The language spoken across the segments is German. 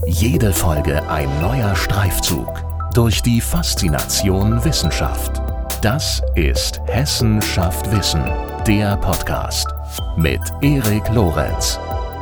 Jede Folge ein neuer Streifzug durch die Faszination Wissenschaft. Das ist Hessen schafft Wissen, der Podcast mit Erik Lorenz.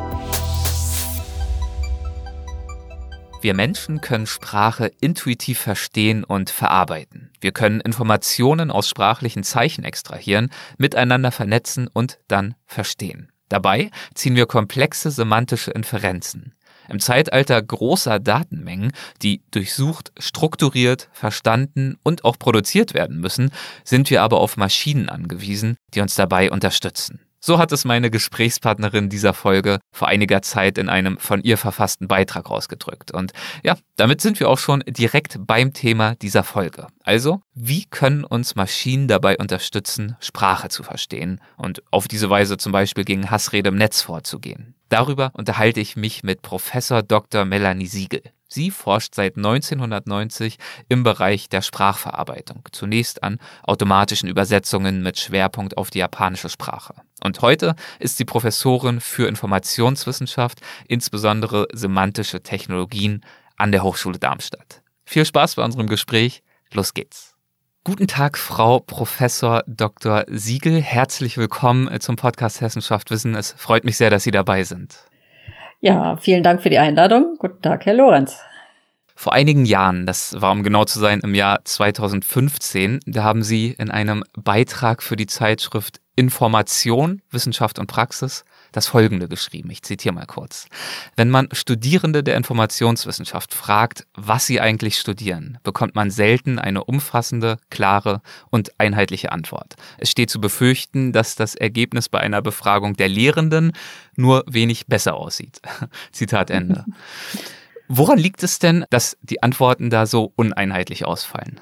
Wir Menschen können Sprache intuitiv verstehen und verarbeiten. Wir können Informationen aus sprachlichen Zeichen extrahieren, miteinander vernetzen und dann verstehen. Dabei ziehen wir komplexe semantische Inferenzen. Im Zeitalter großer Datenmengen, die durchsucht, strukturiert, verstanden und auch produziert werden müssen, sind wir aber auf Maschinen angewiesen, die uns dabei unterstützen. So hat es meine Gesprächspartnerin dieser Folge vor einiger Zeit in einem von ihr verfassten Beitrag ausgedrückt. Und ja, damit sind wir auch schon direkt beim Thema dieser Folge. Also, wie können uns Maschinen dabei unterstützen, Sprache zu verstehen und auf diese Weise zum Beispiel gegen Hassrede im Netz vorzugehen? Darüber unterhalte ich mich mit Professor Dr. Melanie Siegel. Sie forscht seit 1990 im Bereich der Sprachverarbeitung, zunächst an automatischen Übersetzungen mit Schwerpunkt auf die japanische Sprache. Und heute ist sie Professorin für Informationswissenschaft, insbesondere semantische Technologien an der Hochschule Darmstadt. Viel Spaß bei unserem Gespräch, los geht's. Guten Tag, Frau Professor Dr. Siegel. Herzlich willkommen zum Podcast Hessen schafft Wissen. Es freut mich sehr, dass Sie dabei sind. Ja, vielen Dank für die Einladung. Guten Tag, Herr Lorenz. Vor einigen Jahren, das war um genau zu sein im Jahr 2015, da haben Sie in einem Beitrag für die Zeitschrift Information, Wissenschaft und Praxis das Folgende geschrieben. Ich zitiere mal kurz. Wenn man Studierende der Informationswissenschaft fragt, was sie eigentlich studieren, bekommt man selten eine umfassende, klare und einheitliche Antwort. Es steht zu befürchten, dass das Ergebnis bei einer Befragung der Lehrenden nur wenig besser aussieht. Zitat Ende. Woran liegt es denn, dass die Antworten da so uneinheitlich ausfallen?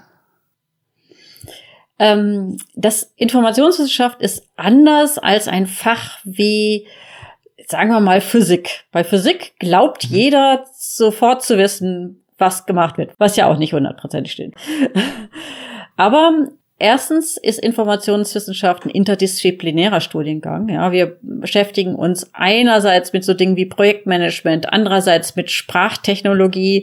Das Informationswissenschaft ist anders als ein Fach wie, sagen wir mal, Physik. Bei Physik glaubt jeder sofort zu wissen, was gemacht wird, was ja auch nicht 100% stimmt. Aber erstens ist Informationswissenschaft ein interdisziplinärer Studiengang. Ja, wir beschäftigen uns einerseits mit so Dingen wie Projektmanagement, andererseits mit Sprachtechnologie,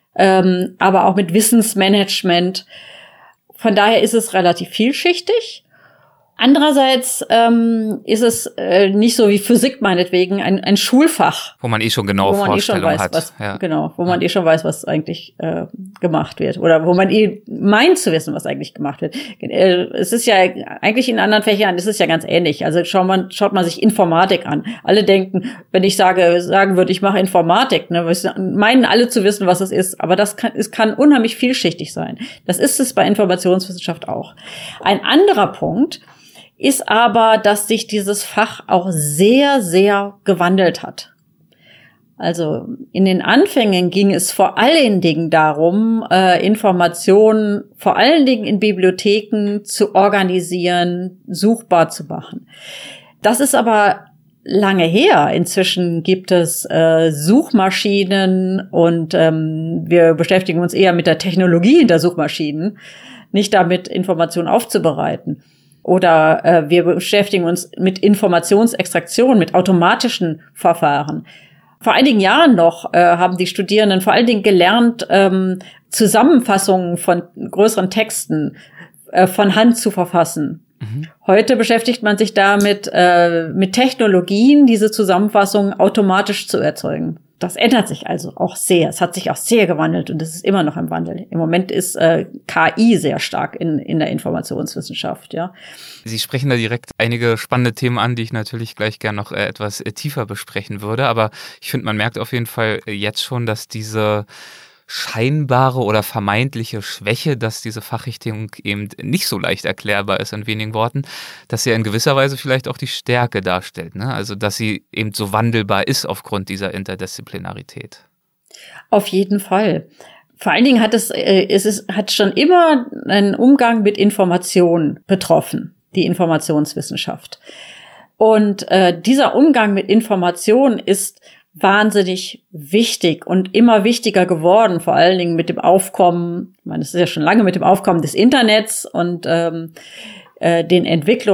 aber auch mit Wissensmanagement. Von daher ist es relativ vielschichtig. Andererseits ist es nicht so wie Physik meinetwegen ein Schulfach. Wo man schon genau Vorstellungen hat. Genau, wo man schon weiß, was eigentlich gemacht wird. Oder wo man meint zu wissen, was eigentlich gemacht wird. Es ist ja eigentlich in anderen Fächern, ist es ja ganz ähnlich. Also schaut man sich Informatik an. Alle denken, wenn ich sagen würde, ich mache Informatik, ne, meinen alle zu wissen, was es ist. Aber es kann unheimlich vielschichtig sein. Das ist es bei Informationswissenschaft auch. Ein anderer Punkt ist aber, dass sich dieses Fach auch sehr, sehr gewandelt hat. Also in den Anfängen ging es vor allen Dingen darum, Informationen vor allen Dingen in Bibliotheken zu organisieren, suchbar zu machen. Das ist aber lange her. Inzwischen gibt es Suchmaschinen und wir beschäftigen uns eher mit der Technologie hinter Suchmaschinen, nicht damit, Informationen aufzubereiten. Oder wir beschäftigen uns mit Informationsextraktion, mit automatischen Verfahren. Vor einigen Jahren noch haben die Studierenden vor allen Dingen gelernt, Zusammenfassungen von größeren Texten von Hand zu verfassen. Heute beschäftigt man sich damit, mit Technologien, diese Zusammenfassungen automatisch zu erzeugen. Das ändert sich also auch sehr. Es hat sich auch sehr gewandelt und es ist immer noch im Wandel. Im Moment ist KI sehr stark in der Informationswissenschaft, ja. Sie sprechen da direkt einige spannende Themen an, die ich natürlich gleich gerne noch etwas tiefer besprechen würde. Aber ich finde, man merkt auf jeden Fall jetzt schon, dass diese scheinbare oder vermeintliche Schwäche, dass diese Fachrichtung eben nicht so leicht erklärbar ist in wenigen Worten, dass sie in gewisser Weise vielleicht auch die Stärke darstellt, ne? Also dass sie eben so wandelbar ist aufgrund dieser Interdisziplinarität. Auf jeden Fall. Vor allen Dingen hat schon immer einen Umgang mit Informationen betroffen, die Informationswissenschaft. Und dieser Umgang mit Informationen ist wahnsinnig wichtig und immer wichtiger geworden, vor allen Dingen mit dem Aufkommen, ich meine, es ist ja schon lange mit dem Aufkommen des Internets und den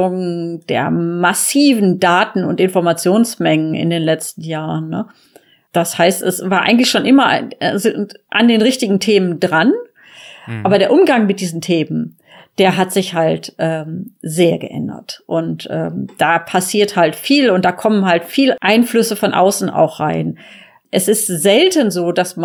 Entwicklungen der massiven Daten- und Informationsmengen in den letzten Jahren, ne? Das heißt, es war eigentlich schon immer an den richtigen Themen dran, aber der Umgang mit diesen Themen, der hat sich halt sehr geändert. Und da passiert halt viel und da kommen halt viel Einflüsse von außen auch rein. Es ist selten so, dass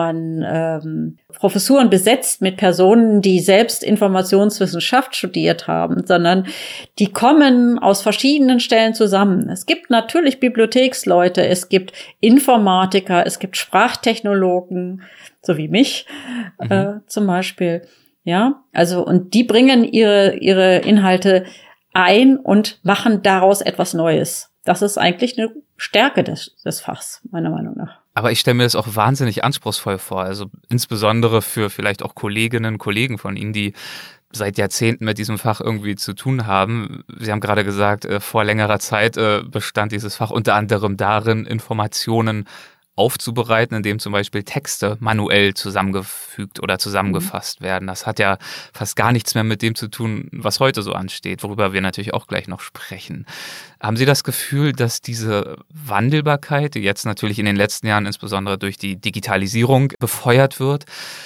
man Professuren besetzt mit Personen, die selbst Informationswissenschaft studiert haben, sondern die kommen aus verschiedenen Stellen zusammen. Es gibt natürlich Bibliotheksleute, es gibt Informatiker, es gibt Sprachtechnologen, so wie mich zum Beispiel. Ja, also und die bringen ihre Inhalte ein und machen daraus etwas Neues. Das ist eigentlich eine Stärke des Fachs, meiner Meinung nach. Aber ich stelle mir das auch wahnsinnig anspruchsvoll vor, also insbesondere für vielleicht auch Kolleginnen und Kollegen von Ihnen, die seit Jahrzehnten mit diesem Fach irgendwie zu tun haben. Sie haben gerade gesagt, vor längerer Zeit bestand dieses Fach unter anderem darin, Informationen aufzubereiten, indem zum Beispiel Texte manuell zusammengefügt oder zusammengefasst werden. Das hat ja fast gar nichts mehr mit dem zu tun, was heute so ansteht, worüber wir natürlich auch gleich noch sprechen. Haben Sie das Gefühl, dass diese Wandelbarkeit, die jetzt natürlich in den letzten Jahren insbesondere durch die Digitalisierung befeuert wird,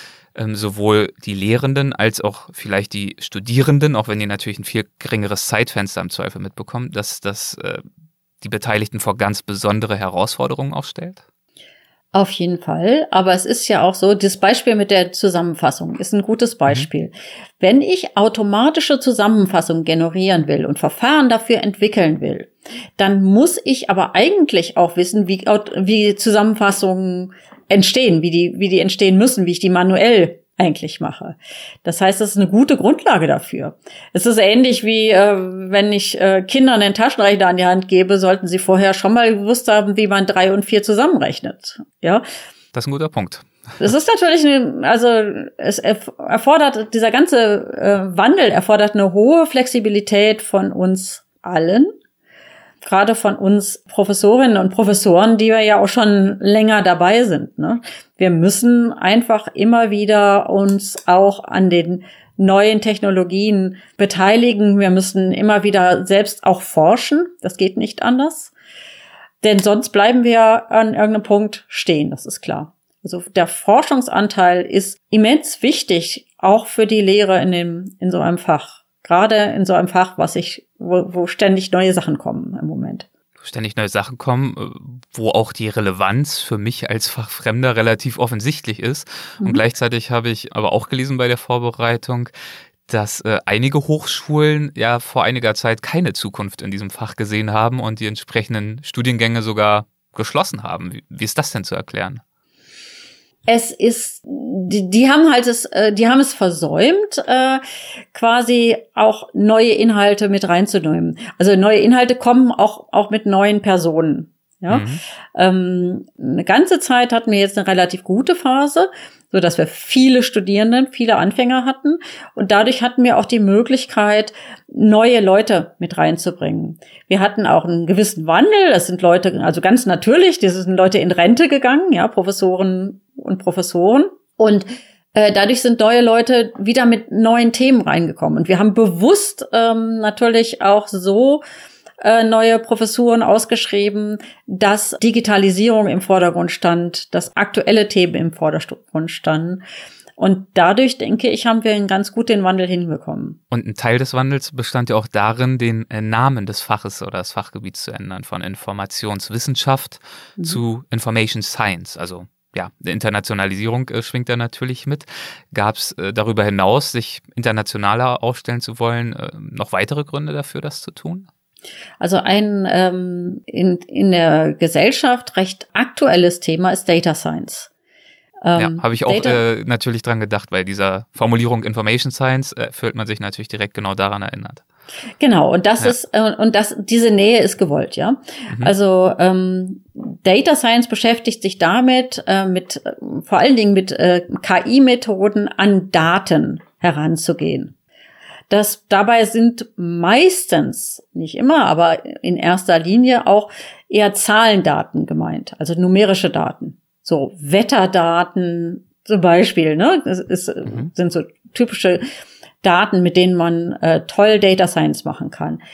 sowohl die Lehrenden als auch vielleicht die Studierenden, auch wenn die natürlich ein viel geringeres Zeitfenster im Zweifel mitbekommen, dass das die Beteiligten vor ganz besondere Herausforderungen auch stellt? Auf jeden Fall. Aber es ist ja auch so, das Beispiel mit der Zusammenfassung ist ein gutes Beispiel. Wenn ich automatische Zusammenfassungen generieren will und Verfahren dafür entwickeln will, dann muss ich aber eigentlich auch wissen, wie Zusammenfassungen entstehen, wie die entstehen müssen, wie ich die manuell eigentlich mache. Das heißt, das ist eine gute Grundlage dafür. Es ist ähnlich wie, wenn ich Kindern einen Taschenrechner an die Hand gebe, sollten sie vorher schon mal gewusst haben, wie man 3 und 4 zusammenrechnet. Ja. Das ist ein guter Punkt. Das ist natürlich es erfordert, dieser ganze Wandel erfordert eine hohe Flexibilität von uns allen. Gerade von uns Professorinnen und Professoren, die wir ja auch schon länger dabei sind, ne? Wir müssen einfach immer wieder uns auch an den neuen Technologien beteiligen. Wir müssen immer wieder selbst auch forschen. Das geht nicht anders. Denn sonst bleiben wir an irgendeinem Punkt stehen, das ist klar. Also der Forschungsanteil ist immens wichtig, auch für die Lehre in so einem Fach. Gerade in so einem Fach, wo ständig neue Sachen kommen im Moment. Ständig neue Sachen kommen, wo auch die Relevanz für mich als Fachfremder relativ offensichtlich ist. Und gleichzeitig habe ich aber auch gelesen bei der Vorbereitung, dass einige Hochschulen ja vor einiger Zeit keine Zukunft in diesem Fach gesehen haben und die entsprechenden Studiengänge sogar geschlossen haben. Wie ist das denn zu erklären? Die haben es versäumt, quasi auch neue Inhalte mit reinzunehmen. Also neue Inhalte kommen auch mit neuen Personen. Ja, eine ganze Zeit hatten wir jetzt eine relativ gute Phase, so dass wir viele Studierenden, viele Anfänger hatten und dadurch hatten wir auch die Möglichkeit, neue Leute mit reinzubringen. Wir hatten auch einen gewissen Wandel. Das sind Leute, also ganz natürlich, das sind Leute in Rente gegangen, ja, Professoren und Professoren und dadurch sind neue Leute wieder mit neuen Themen reingekommen und wir haben bewusst natürlich auch so neue Professuren ausgeschrieben, dass Digitalisierung im Vordergrund stand, dass aktuelle Themen im Vordergrund standen. Und dadurch, denke ich, haben wir ganz gut den Wandel hinbekommen. Und ein Teil des Wandels bestand ja auch darin, den Namen des Faches oder des Fachgebiets zu ändern, von Informationswissenschaft zu Information Science, also ja, eine Internationalisierung schwingt da natürlich mit. Gab es darüber hinaus, sich internationaler aufstellen zu wollen, noch weitere Gründe dafür, das zu tun? Also ein in der Gesellschaft recht aktuelles Thema ist Data Science. Ja, habe ich auch natürlich dran gedacht, bei dieser Formulierung Information Science fühlt man sich natürlich direkt genau daran erinnert. Genau, und diese Nähe ist gewollt, ja. Also Data Science beschäftigt sich damit, vor allen Dingen mit KI-Methoden an Daten heranzugehen. Dabei sind meistens, nicht immer, aber in erster Linie auch eher Zahlendaten gemeint, also numerische Daten. So Wetterdaten zum Beispiel, ne? Das sind so typische Daten, mit denen man toll Data Science machen kann.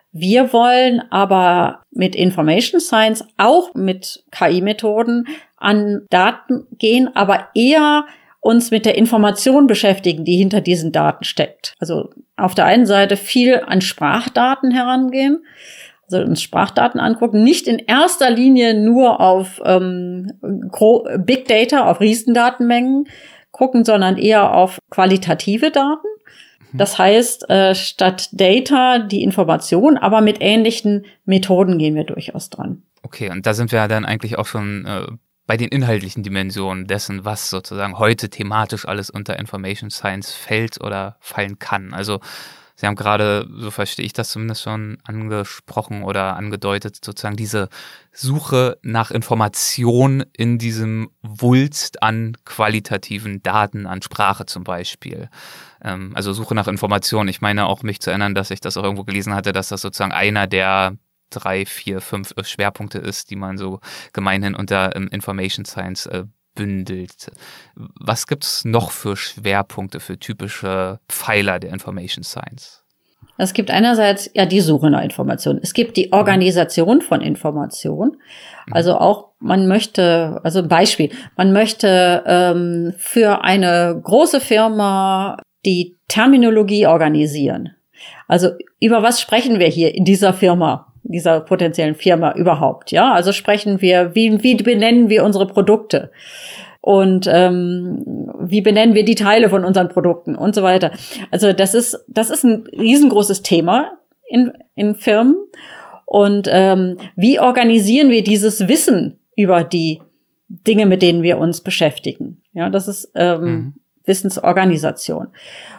Wir wollen aber mit Information Science auch mit KI-Methoden an Daten gehen, aber eher uns mit der Information beschäftigen, die hinter diesen Daten steckt. Also auf der einen Seite viel an Sprachdaten herangehen, also uns Sprachdaten angucken, nicht in erster Linie nur auf Big Data, auf Riesendatenmengen gucken, sondern eher auf qualitative Daten. Das heißt, statt Data die Information, aber mit ähnlichen Methoden gehen wir durchaus dran. Okay, und da sind wir ja dann eigentlich auch schon bei den inhaltlichen Dimensionen dessen, was sozusagen heute thematisch alles unter Information Science fällt oder fallen kann. Also Sie haben gerade, so verstehe ich das zumindest schon, angesprochen oder angedeutet, sozusagen diese Suche nach Information in diesem Wulst an qualitativen Daten, an Sprache zum Beispiel. Also Suche nach Information. Ich meine auch, mich zu erinnern, dass ich das auch irgendwo gelesen hatte, dass das sozusagen einer der 3, 4, 5 Schwerpunkte ist, die man so gemeinhin unter Information Science bündelt. Was gibt's noch für Schwerpunkte, für typische Pfeiler der Information Science? Es gibt einerseits ja die Suche nach Information. Es gibt die Organisation von Information. Also auch man möchte, also ein Beispiel, man möchte für eine große Firma die Terminologie organisieren. Also über was sprechen wir hier in dieser Firma, dieser potenziellen Firma überhaupt? Ja, also sprechen wir, wie benennen wir unsere Produkte? Und wie benennen wir die Teile von unseren Produkten und so weiter. Also das ist ein riesengroßes Thema in Firmen. Und wie organisieren wir dieses Wissen über die Dinge, mit denen wir uns beschäftigen? Ja, das ist Wissensorganisation.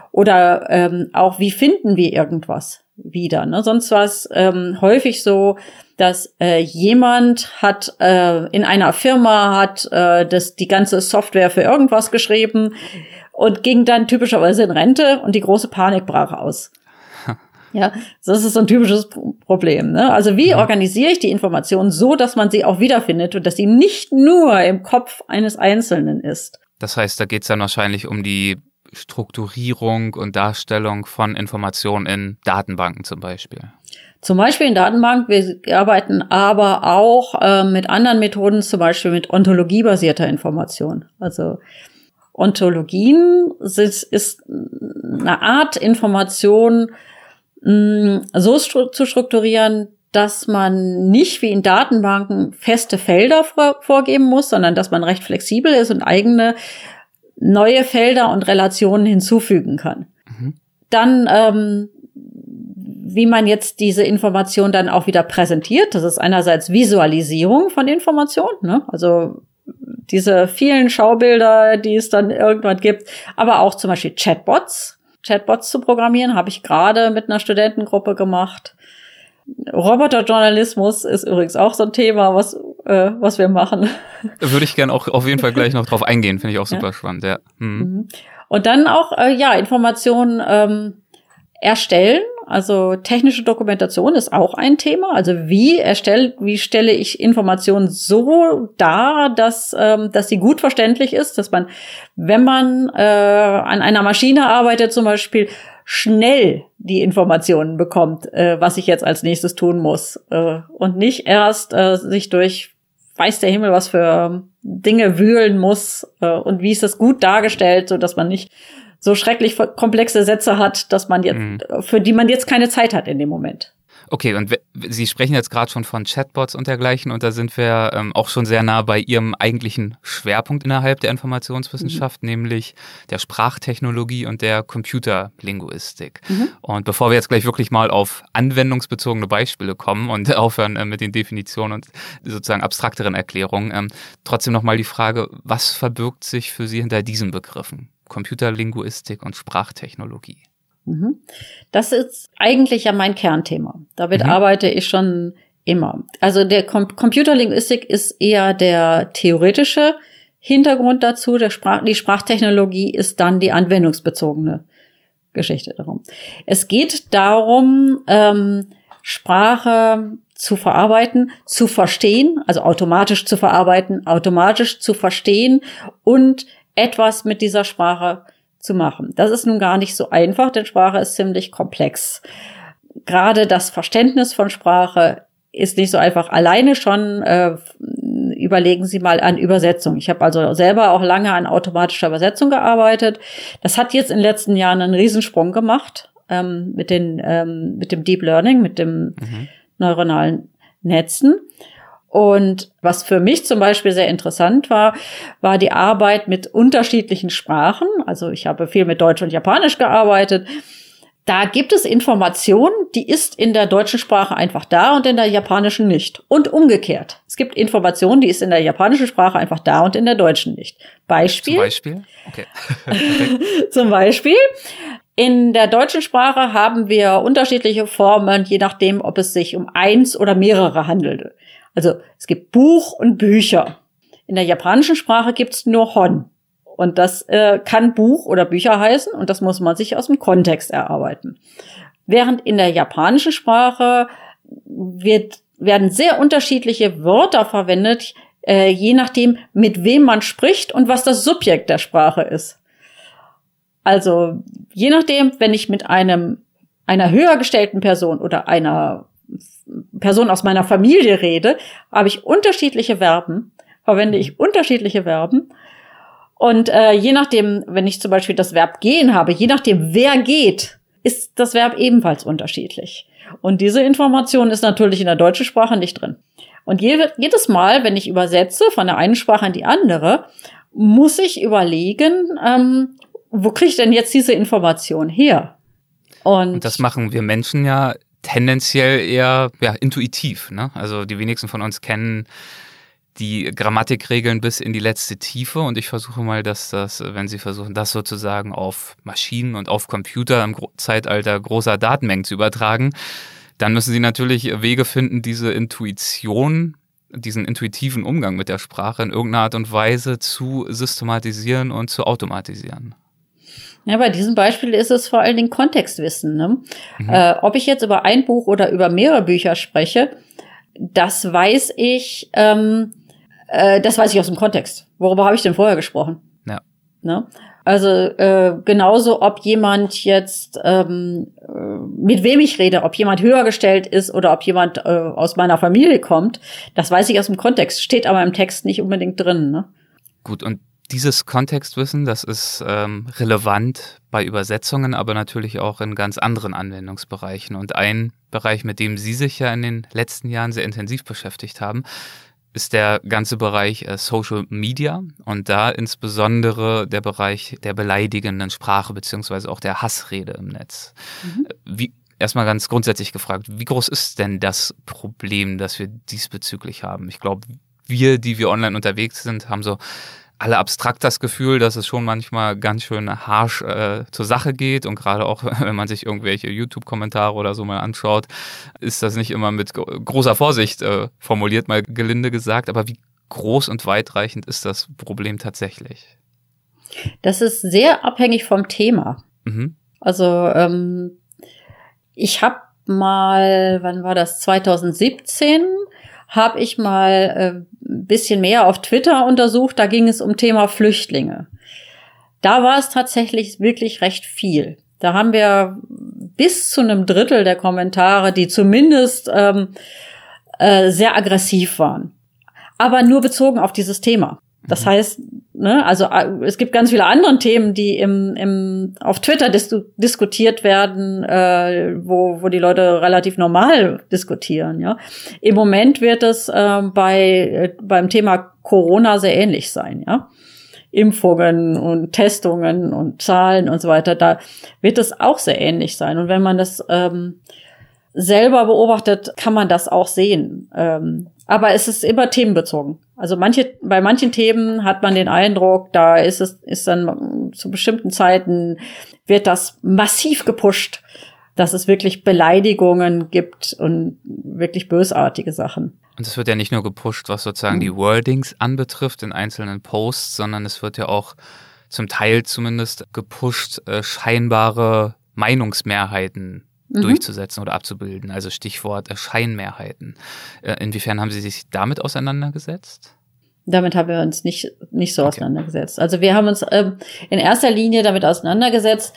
Oder auch, wie finden wir irgendwas wieder? Ne? Sonst war es häufig so, dass jemand hat in einer Firma die ganze Software für irgendwas geschrieben und ging dann typischerweise in Rente und die große Panik brach aus. Ja, das ist so ein typisches Problem. Ne? Also wie organisiere ich die Informationen so, dass man sie auch wiederfindet und dass sie nicht nur im Kopf eines Einzelnen ist? Das heißt, da geht es dann wahrscheinlich um die Strukturierung und Darstellung von Informationen in Datenbanken zum Beispiel. Zum Beispiel in Datenbanken. Wir arbeiten aber auch mit anderen Methoden, zum Beispiel mit ontologiebasierter Information. Also Ontologien ist eine Art Information so zu strukturieren, dass man nicht wie in Datenbanken feste Felder vorgeben muss, sondern dass man recht flexibel ist und eigene neue Felder und Relationen hinzufügen kann. Dann, wie man jetzt diese Information dann auch wieder präsentiert, das ist einerseits Visualisierung von Informationen, ne? Also diese vielen Schaubilder, die es dann irgendwann gibt, aber auch zum Beispiel Chatbots zu programmieren, habe ich gerade mit einer Studentengruppe gemacht. Roboterjournalismus ist übrigens auch so ein Thema, was wir machen. Würde ich gerne auch auf jeden Fall gleich noch drauf eingehen, finde ich auch super spannend, ja. Und dann auch, Informationen erstellen, also technische Dokumentation ist auch ein Thema. Also wie stelle ich Informationen so dar, dass sie gut verständlich ist, dass man, wenn man an einer Maschine arbeitet zum Beispiel, schnell die Informationen bekommt, was ich jetzt als nächstes tun muss. Und nicht erst sich durch weiß der Himmel was für Dinge wühlen muss. Und wie ist das gut dargestellt, so dass man nicht so schrecklich komplexe Sätze hat, dass man jetzt, für die man jetzt keine Zeit hat in dem Moment. Okay, und Sie sprechen jetzt gerade schon von Chatbots und dergleichen und da sind wir auch schon sehr nah bei Ihrem eigentlichen Schwerpunkt innerhalb der Informationswissenschaft, nämlich der Sprachtechnologie und der Computerlinguistik. Und bevor wir jetzt gleich wirklich mal auf anwendungsbezogene Beispiele kommen und aufhören mit den Definitionen und sozusagen abstrakteren Erklärungen, trotzdem nochmal die Frage, was verbirgt sich für Sie hinter diesen Begriffen? Computerlinguistik und Sprachtechnologie. Das ist eigentlich ja mein Kernthema. Damit arbeite ich schon immer. Also der Computerlinguistik ist eher der theoretische Hintergrund dazu. Die Sprachtechnologie ist dann die anwendungsbezogene Geschichte darum. Es geht darum, Sprache zu verarbeiten, zu verstehen, also automatisch zu verarbeiten, automatisch zu verstehen und etwas mit dieser Sprache zu machen. Das ist nun gar nicht so einfach, denn Sprache ist ziemlich komplex. gerade das Verständnis von Sprache ist nicht so einfach. Alleine schon überlegen Sie mal an Übersetzung. Ich habe also selber auch lange an automatischer Übersetzung gearbeitet. Das hat jetzt in den letzten Jahren einen Riesensprung gemacht mit dem Deep Learning, mit dem neuronalen Netzen. Und was für mich zum Beispiel sehr interessant war die Arbeit mit unterschiedlichen Sprachen. Also ich habe viel mit Deutsch und Japanisch gearbeitet. Da gibt es Information, die ist in der deutschen Sprache einfach da und in der japanischen nicht. Und umgekehrt. Es gibt Information, die ist in der japanischen Sprache einfach da und in der deutschen nicht. Beispiel? Zum Beispiel? Okay. Zum Beispiel. In der deutschen Sprache haben wir unterschiedliche Formen, je nachdem, ob es sich um eins oder mehrere handelt. Also es gibt Buch und Bücher. In der japanischen Sprache gibt es nur Hon. Und das kann Buch oder Bücher heißen und das muss man sich aus dem Kontext erarbeiten. Während in der japanischen Sprache werden sehr unterschiedliche Wörter verwendet, je nachdem, mit wem man spricht und was das Subjekt der Sprache ist. Also je nachdem, wenn ich mit einer höher gestellten Person oder einer Person aus meiner Familie rede, habe ich unterschiedliche Verben, verwende ich unterschiedliche Verben. Und je nachdem, wenn ich zum Beispiel das Verb gehen habe, je nachdem, wer geht, ist das Verb ebenfalls unterschiedlich. Und diese Information ist natürlich in der deutschen Sprache nicht drin. Und jedes Mal, wenn ich übersetze von der einen Sprache in die andere, muss ich überlegen, wo kriege ich denn jetzt diese Information her? Und das machen wir Menschen ja tendenziell eher intuitiv, ne? Also die wenigsten von uns kennen die Grammatikregeln bis in die letzte Tiefe und ich versuche mal, dass wenn Sie versuchen, das sozusagen auf Maschinen und auf Computer im Zeitalter großer Datenmengen zu übertragen, dann müssen Sie natürlich Wege finden, diese Intuition, diesen intuitiven Umgang mit der Sprache in irgendeiner Art und Weise zu systematisieren und zu automatisieren. Ja, bei diesem Beispiel ist es vor allen Dingen Kontextwissen, ne? Ob ich jetzt über ein Buch oder über mehrere Bücher spreche, das weiß ich aus dem Kontext. Worüber habe ich denn vorher gesprochen? Ja. Ne? Also genauso, ob jemand jetzt mit wem ich rede, ob jemand höher gestellt ist oder ob jemand aus meiner Familie kommt, das weiß ich aus dem Kontext, steht aber im Text nicht unbedingt drin. Ne? Gut, und dieses Kontextwissen, das ist relevant bei Übersetzungen, aber natürlich auch in ganz anderen Anwendungsbereichen. Und ein Bereich, mit dem Sie sich ja in den letzten Jahren sehr intensiv beschäftigt haben, ist der ganze Bereich Social Media und da insbesondere der Bereich der beleidigenden Sprache beziehungsweise auch der Hassrede im Netz. Erstmal ganz grundsätzlich gefragt, wie groß ist denn das Problem, das wir diesbezüglich haben? Ich glaube, die wir online unterwegs sind, haben so alle abstrakt das Gefühl, dass es schon manchmal ganz schön harsch zur Sache geht und gerade auch, wenn man sich irgendwelche YouTube-Kommentare oder so mal anschaut, ist das nicht immer mit großer Vorsicht formuliert, mal gelinde gesagt, aber wie groß und weitreichend ist das Problem tatsächlich? Das ist sehr abhängig vom Thema. Also ich habe mal, wann war das, 2017, habe ich mal ein bisschen mehr auf Twitter untersucht. Da ging es um Thema Flüchtlinge. Da war es tatsächlich wirklich recht viel. Da haben wir bis zu einem Drittel der Kommentare, die zumindest sehr aggressiv waren. Aber nur bezogen auf dieses Thema. Das heißt, ne, also es gibt ganz viele andere Themen, die auf Twitter diskutiert werden, wo die Leute relativ normal diskutieren. Ja, im Moment wird es beim Thema Corona sehr ähnlich sein. Ja, Impfungen und Testungen und Zahlen und so weiter, da wird es auch sehr ähnlich sein. Und wenn man das selber beobachtet, kann man das auch sehen. Aber es ist immer themenbezogen. Also bei manchen Themen hat man den Eindruck, da ist dann zu bestimmten Zeiten wird das massiv gepusht, dass es wirklich Beleidigungen gibt und wirklich bösartige Sachen. Und es wird ja nicht nur gepusht, was sozusagen die Wordings anbetrifft in einzelnen Posts, sondern es wird ja auch zum Teil zumindest gepusht, scheinbare Meinungsmehrheiten durchzusetzen oder abzubilden, also Stichwort Scheinmehrheiten. Inwiefern haben Sie sich damit auseinandergesetzt? Damit haben wir uns nicht so auseinandergesetzt. Also wir haben uns in erster Linie damit auseinandergesetzt,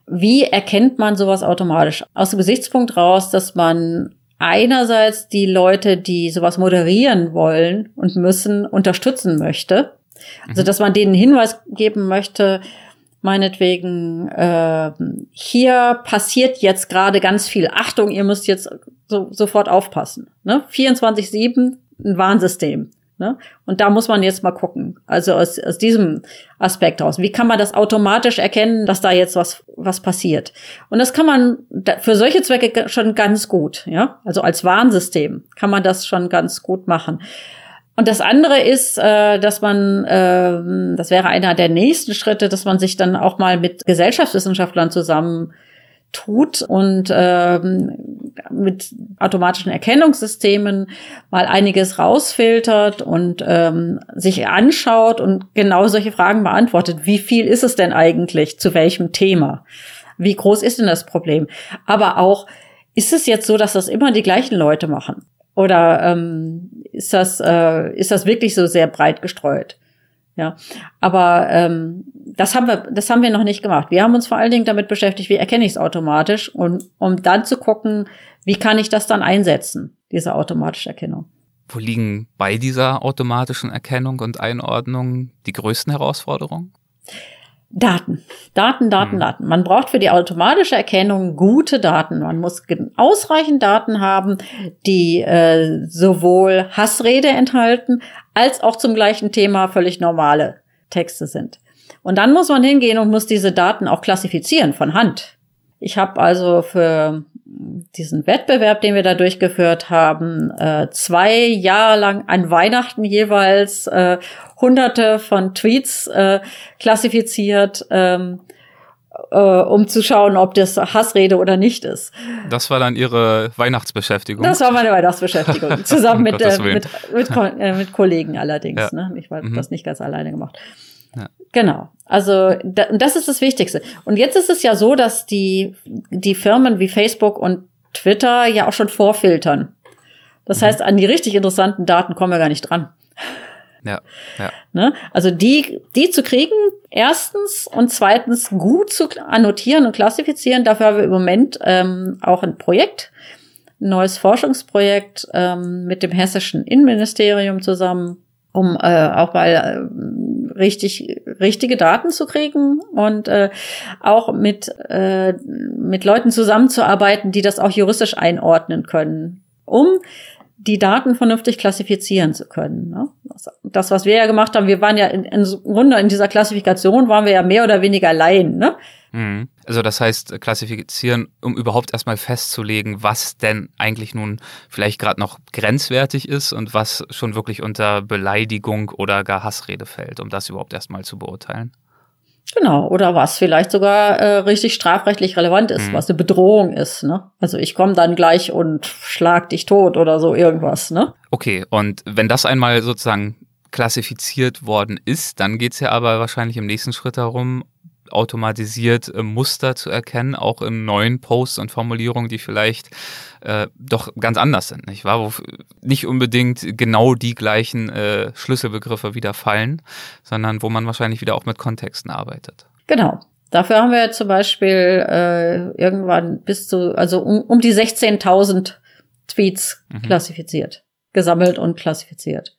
wie erkennt man sowas automatisch? Aus dem Gesichtspunkt raus, dass man einerseits die Leute, die sowas moderieren wollen und müssen, unterstützen möchte. Also, dass man denen einen Hinweis geben möchte, meinetwegen, hier passiert jetzt gerade ganz viel. Achtung, ihr müsst jetzt sofort aufpassen. Ne? 24/7 ein Warnsystem. Ne? Und da muss man jetzt mal gucken. Also aus diesem Aspekt raus. Wie kann man das automatisch erkennen, dass da jetzt was passiert? Und das kann man für solche Zwecke schon ganz gut. Ja, also als Warnsystem kann man das schon ganz gut machen. Und das andere ist, dass man, das wäre einer der nächsten Schritte, dass man sich dann auch mal mit Gesellschaftswissenschaftlern zusammen tut und mit automatischen Erkennungssystemen mal einiges rausfiltert und sich anschaut und genau solche Fragen beantwortet. Wie viel ist es denn eigentlich? Zu welchem Thema? Wie groß ist denn das Problem? Aber auch, ist es jetzt so, dass das immer die gleichen Leute machen? Oder ist das wirklich so sehr breit gestreut? Ja, aber das haben wir noch nicht gemacht. Wir haben uns vor allen Dingen damit beschäftigt, wie erkenne ich es automatisch, und um dann zu gucken, wie kann ich das dann einsetzen, diese automatische Erkennung. Wo liegen bei dieser automatischen Erkennung und Einordnung die größten Herausforderungen? Daten. Man braucht für die automatische Erkennung gute Daten. Man muss ausreichend Daten haben, die sowohl Hassrede enthalten, als auch zum gleichen Thema völlig normale Texte sind. Und dann muss man hingehen und muss diese Daten auch klassifizieren von Hand. Ich habe also für diesen Wettbewerb, den wir da durchgeführt haben, 2 Jahre lang an Weihnachten jeweils Hunderte von Tweets klassifiziert, um zu schauen, ob das Hassrede oder nicht ist. Das war dann Ihre Weihnachtsbeschäftigung? Das war meine Weihnachtsbeschäftigung, zusammen mit Kollegen allerdings. Ja. Ne? Ich habe das nicht ganz alleine gemacht. Ja. Genau. Also das ist das Wichtigste. Und jetzt ist es ja so, dass die Firmen wie Facebook und Twitter ja auch schon vorfiltern. Das heißt, an die richtig interessanten Daten kommen wir gar nicht dran. Ja. Ne? Also die zu kriegen, erstens, und zweitens gut zu annotieren und klassifizieren. Dafür haben wir im Moment auch ein neues Forschungsprojekt mit dem hessischen Innenministerium zusammen, um auch mal richtige Daten zu kriegen und auch mit Leuten zusammenzuarbeiten, die das auch juristisch einordnen können, um die Daten vernünftig klassifizieren zu können. Ne? Das, was wir ja gemacht haben, wir waren ja im Grunde in dieser Klassifikation, waren wir ja mehr oder weniger Laien, ne? Also das heißt, klassifizieren, um überhaupt erstmal festzulegen, was denn eigentlich nun vielleicht gerade noch grenzwertig ist und was schon wirklich unter Beleidigung oder gar Hassrede fällt, um das überhaupt erstmal zu beurteilen. Genau, oder was vielleicht sogar richtig strafrechtlich relevant ist, was eine Bedrohung ist, ne? Also ich komme dann gleich und schlag dich tot oder so irgendwas, ne? Okay, und wenn das einmal sozusagen klassifiziert worden ist, dann geht's ja aber wahrscheinlich im nächsten Schritt darum, automatisiert Muster zu erkennen, auch in neuen Posts und Formulierungen, die vielleicht doch ganz anders sind, nicht wahr? Wo nicht unbedingt genau die gleichen Schlüsselbegriffe wieder fallen, sondern wo man wahrscheinlich wieder auch mit Kontexten arbeitet. Genau. Dafür haben wir zum Beispiel irgendwann um die 16.000 Tweets klassifiziert, gesammelt und klassifiziert.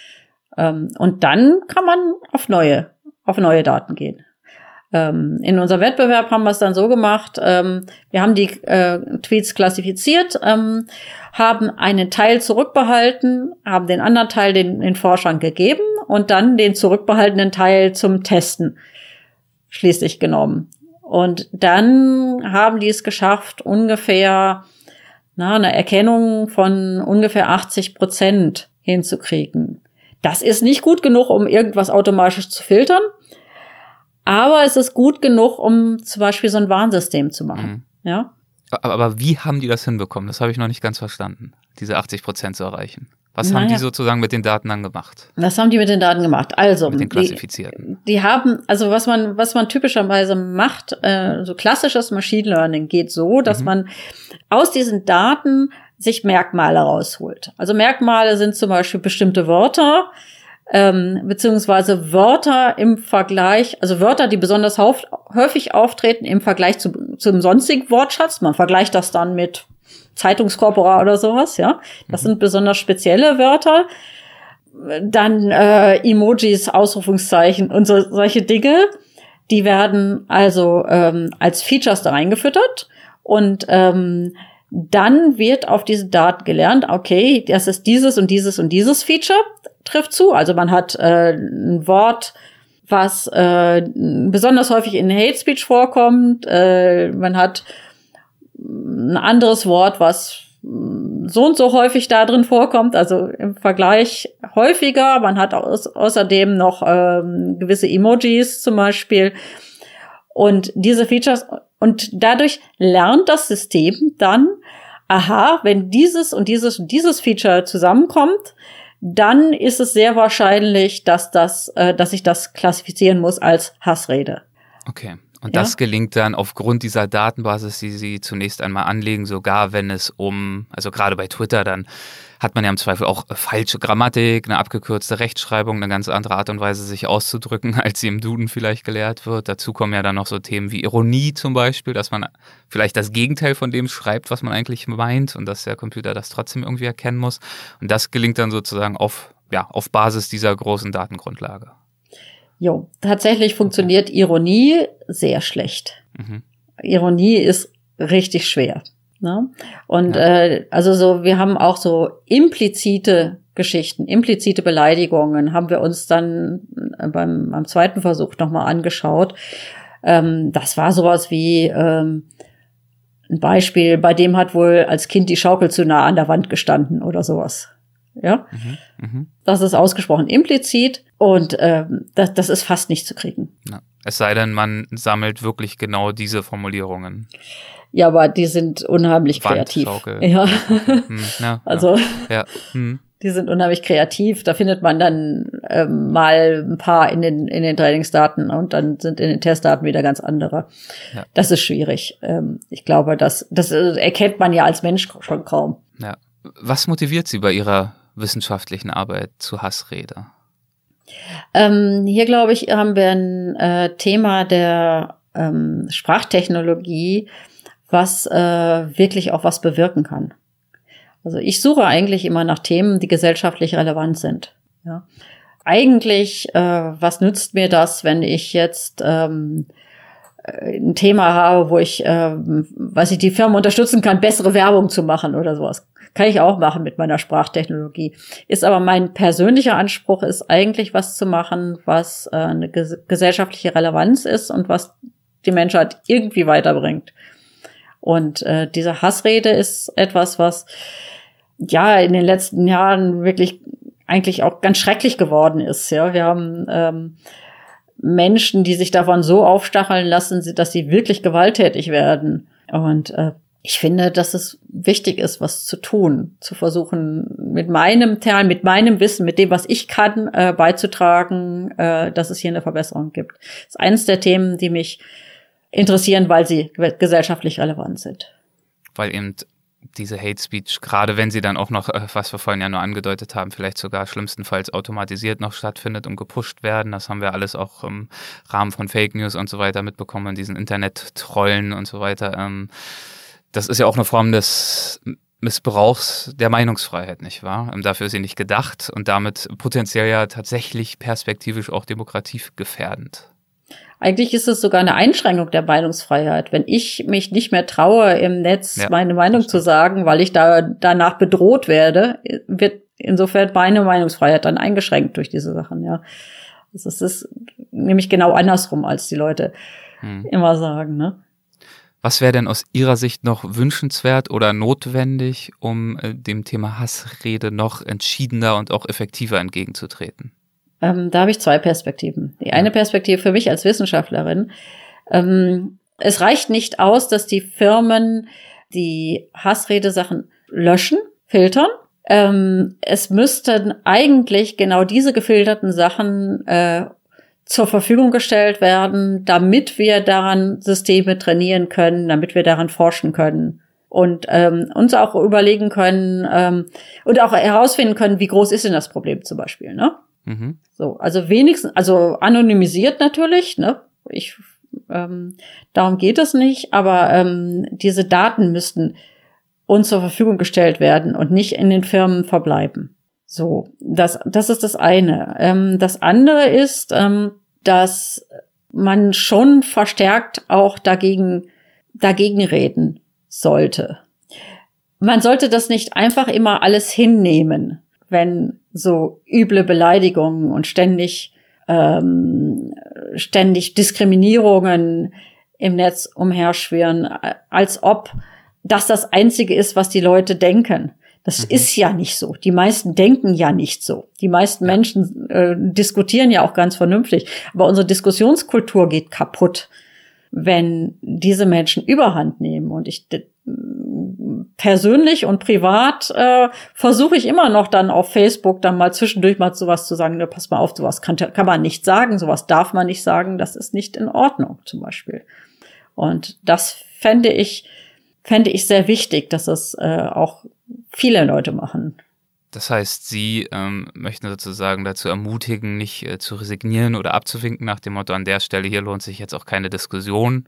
Und dann kann man auf neue Daten gehen. In unserem Wettbewerb haben wir es dann so gemacht, wir haben die Tweets klassifiziert, haben einen Teil zurückbehalten, haben den anderen Teil den Forschern gegeben und dann den zurückbehaltenen Teil zum Testen schließlich genommen. Und dann haben die es geschafft, ungefähr eine Erkennung von ungefähr 80% hinzukriegen. Das ist nicht gut genug, um irgendwas automatisch zu filtern. Aber es ist gut genug, um zum Beispiel so ein Warnsystem zu machen. Ja? Aber wie haben die das hinbekommen? Das habe ich noch nicht ganz verstanden, diese 80% zu erreichen. Was haben die sozusagen mit den Daten dann gemacht? Was haben die mit den Daten gemacht? Also mit den Klassifizierten. Die haben, also was man typischerweise macht, so klassisches Machine Learning geht so, dass man aus diesen Daten sich Merkmale rausholt. Also Merkmale sind zum Beispiel bestimmte Wörter, beziehungsweise Wörter im Vergleich, also Wörter, die besonders häufig auftreten im Vergleich zum sonstigen Wortschatz. Man vergleicht das dann mit Zeitungskorpora oder sowas, ja. Das sind besonders spezielle Wörter. Dann Emojis, Ausrufungszeichen und solche Dinge. Die werden also als Features da reingefüttert und dann wird auf diese Daten gelernt, okay, das ist dieses und dieses und dieses Feature trifft zu. Also man hat ein Wort, was besonders häufig in Hate Speech vorkommt. Man hat ein anderes Wort, was so und so häufig da drin vorkommt, also im Vergleich häufiger. Man hat außerdem noch gewisse Emojis zum Beispiel und diese Features. Und dadurch lernt das System dann, aha, wenn dieses und dieses und dieses Feature zusammenkommt, dann ist es sehr wahrscheinlich, dass ich das klassifizieren muss als Hassrede. Okay. Und das gelingt dann aufgrund dieser Datenbasis, die Sie zunächst einmal anlegen, sogar wenn es also gerade bei Twitter, dann hat man ja im Zweifel auch falsche Grammatik, eine abgekürzte Rechtschreibung, eine ganz andere Art und Weise, sich auszudrücken, als sie im Duden vielleicht gelehrt wird. Dazu kommen ja dann noch so Themen wie Ironie zum Beispiel, dass man vielleicht das Gegenteil von dem schreibt, was man eigentlich meint und dass der Computer das trotzdem irgendwie erkennen muss. Und das gelingt dann sozusagen auf Basis dieser großen Datengrundlage. Jo, tatsächlich funktioniert Ironie sehr schlecht. Ironie ist richtig schwer. Ne? Und wir haben auch so implizite Geschichten, implizite Beleidigungen haben wir uns dann beim zweiten Versuch nochmal angeschaut. Das war sowas wie ein Beispiel, bei dem hat wohl als Kind die Schaukel zu nah an der Wand gestanden oder sowas. Ja, das ist ausgesprochen implizit und das ist fast nicht zu kriegen. Ja. Es sei denn, man sammelt wirklich genau diese Formulierungen. Ja, aber die sind unheimlich kreativ. Ja. Die sind unheimlich kreativ. Da findet man dann mal ein paar in den Trainingsdaten und dann sind in den Testdaten wieder ganz andere. Ja. Das ist schwierig. Ich glaube, das erkennt man ja als Mensch schon kaum. Ja. Was motiviert Sie bei Ihrer wissenschaftlichen Arbeit zu Hassrede? Hier, glaube ich, haben wir ein Thema der Sprachtechnologie, was wirklich auch was bewirken kann. Also ich suche eigentlich immer nach Themen, die gesellschaftlich relevant sind. Ja. Eigentlich, was nützt mir das, wenn ich jetzt ein Thema habe, wo ich, die Firmen unterstützen kann, bessere Werbung zu machen oder sowas. Kann ich auch machen mit meiner Sprachtechnologie. Ist aber mein persönlicher Anspruch, ist eigentlich was zu machen, was eine gesellschaftliche Relevanz ist und was die Menschheit irgendwie weiterbringt. Und diese Hassrede ist etwas, was ja in den letzten Jahren wirklich eigentlich auch ganz schrecklich geworden ist. Ja, wir haben Menschen, die sich davon so aufstacheln lassen, dass sie wirklich gewalttätig werden. Und ich finde, dass es wichtig ist, was zu tun, zu versuchen, mit meinem Teil, mit meinem Wissen, mit dem, was ich kann, beizutragen, dass es hier eine Verbesserung gibt. Das ist eines der Themen, die mich interessieren, weil sie gesellschaftlich relevant sind. Weil eben diese Hate Speech, gerade wenn sie dann auch noch, was wir vorhin ja nur angedeutet haben, vielleicht sogar schlimmstenfalls automatisiert noch stattfindet und gepusht werden. Das haben wir alles auch im Rahmen von Fake News und so weiter mitbekommen, diesen Internet-Trollen und so weiter. Das ist ja auch eine Form des Missbrauchs der Meinungsfreiheit, nicht wahr? Dafür ist sie nicht gedacht und damit potenziell ja tatsächlich perspektivisch auch demokratiegefährdend. Eigentlich ist es sogar eine Einschränkung der Meinungsfreiheit. Wenn ich mich nicht mehr traue, im Netz meine Meinung zu sagen, weil ich danach bedroht werde, wird insofern meine Meinungsfreiheit dann eingeschränkt durch diese Sachen, ja. Also es ist nämlich genau andersrum, als die Leute immer sagen, ne? Was wäre denn aus Ihrer Sicht noch wünschenswert oder notwendig, um dem Thema Hassrede noch entschiedener und auch effektiver entgegenzutreten? Da habe ich zwei Perspektiven. Die eine Perspektive für mich als Wissenschaftlerin. Es reicht nicht aus, dass die Firmen die Hassredesachen löschen, filtern. Es müssten eigentlich genau diese gefilterten Sachen zur Verfügung gestellt werden, damit wir daran Systeme trainieren können, damit wir daran forschen können und uns auch überlegen können und auch herausfinden können, wie groß ist denn das Problem zum Beispiel, ne? So, also wenigstens, also anonymisiert natürlich, ne? Darum geht es nicht, aber diese Daten müssten uns zur Verfügung gestellt werden und nicht in den Firmen verbleiben. So, das ist das eine. Das andere ist, dass man schon verstärkt auch dagegen reden sollte. Man sollte das nicht einfach immer alles hinnehmen, wenn so üble Beleidigungen und ständig Diskriminierungen im Netz umherschwirren, als ob das Einzige ist, was die Leute denken. Das ist ja nicht so. Die meisten denken ja nicht so. Die meisten Menschen diskutieren ja auch ganz vernünftig. Aber unsere Diskussionskultur geht kaputt, wenn diese Menschen Überhand nehmen. Und ich persönlich und privat versuche ich immer noch dann auf Facebook dann mal zwischendurch mal sowas zu sagen, ne, pass mal auf, sowas kann man nicht sagen, sowas darf man nicht sagen, das ist nicht in Ordnung zum Beispiel. Und das fände ich sehr wichtig, dass es auch viele Leute machen. Das heißt, Sie möchten sozusagen dazu ermutigen, nicht zu resignieren oder abzuwinken nach dem Motto, an der Stelle hier lohnt sich jetzt auch keine Diskussion.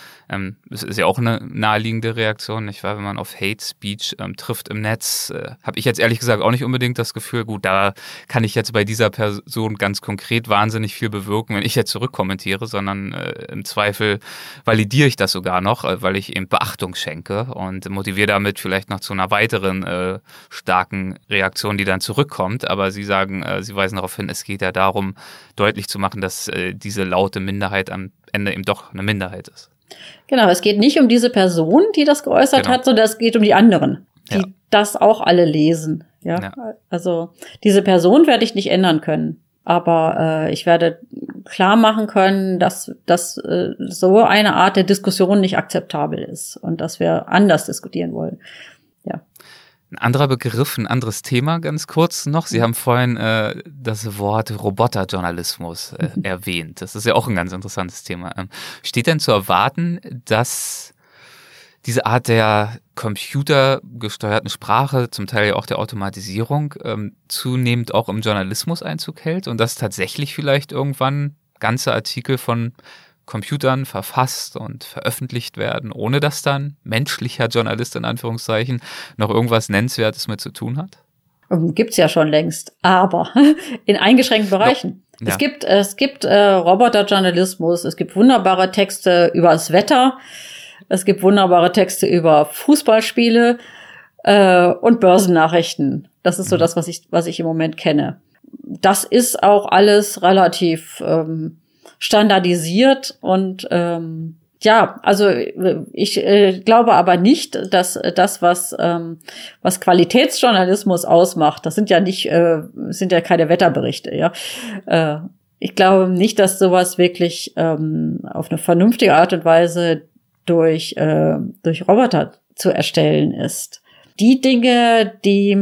Das ist ja auch eine naheliegende Reaktion, nicht wahr? Wenn man auf Hate Speech trifft im Netz, habe ich jetzt ehrlich gesagt auch nicht unbedingt das Gefühl, gut, da kann ich jetzt bei dieser Person ganz konkret wahnsinnig viel bewirken, wenn ich jetzt zurückkommentiere, sondern im Zweifel validiere ich das sogar noch, weil ich eben Beachtung schenke und motiviere damit vielleicht noch zu einer weiteren starken Reaktion, die dann zurückkommt. Aber Sie sagen, Sie weisen darauf hin, es geht ja darum, deutlich zu machen, dass diese laute Minderheit am Ende eben doch eine Minderheit ist. Genau, es geht nicht um diese Person, die das geäußert hat, sondern es geht um die anderen, die das auch alle lesen. Ja? Also diese Person werde ich nicht ändern können, aber ich werde klar machen können, dass so eine Art der Diskussion nicht akzeptabel ist und dass wir anders diskutieren wollen. Ja. Ein anderer Begriff, ein anderes Thema, ganz kurz noch. Sie haben vorhin das Wort Roboterjournalismus erwähnt. Das ist ja auch ein ganz interessantes Thema. Steht denn zu erwarten, dass diese Art der computergesteuerten Sprache, zum Teil ja auch der Automatisierung, zunehmend auch im Journalismus Einzug hält und dass tatsächlich vielleicht irgendwann ganze Artikel von Computern verfasst und veröffentlicht werden, ohne dass dann menschlicher Journalist in Anführungszeichen noch irgendwas Nennenswertes mit zu tun hat? Gibt's ja schon längst, aber in eingeschränkten Bereichen. Ja. Es gibt Roboterjournalismus, es gibt wunderbare Texte über das Wetter, es gibt wunderbare Texte über Fußballspiele und Börsennachrichten. Das ist so das, was ich im Moment kenne. Das ist auch alles relativ standardisiert und also ich glaube aber nicht, dass das, was Qualitätsjournalismus ausmacht, das sind ja keine Wetterberichte, ja. Ich glaube nicht, dass sowas wirklich auf eine vernünftige Art und Weise durch Roboter zu erstellen ist. Die Dinge, die